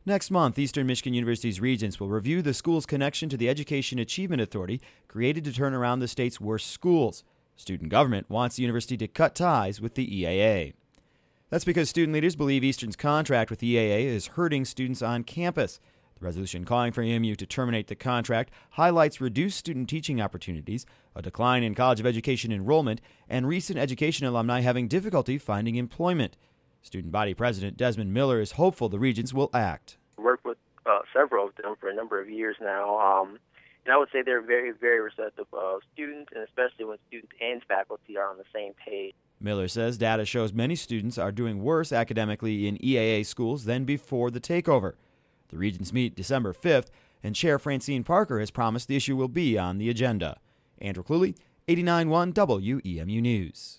Next month, Eastern Michigan University's regents will review the school's connection to the Education Achievement Authority, created to turn around the state's worst schools. Student government wants the university to cut ties with the EAA. That's because student leaders believe Eastern's contract with the EAA is hurting students on campus. The resolution calling for EMU to terminate the contract highlights reduced student teaching opportunities, a decline in College of Education enrollment, and recent education alumni having difficulty finding employment. Student body president Desmond Miller is hopeful the regents will act. Worked with several of them for a number of years now, and I would say they're very, very receptive of students, and especially when students and faculty are on the same page. Miller says data shows many students are doing worse academically in EAA schools than before the takeover. The regents meet December 5th, and Chair Francine Parker has promised the issue will be on the agenda. Andrew Cluley, 89.1 WEMU News.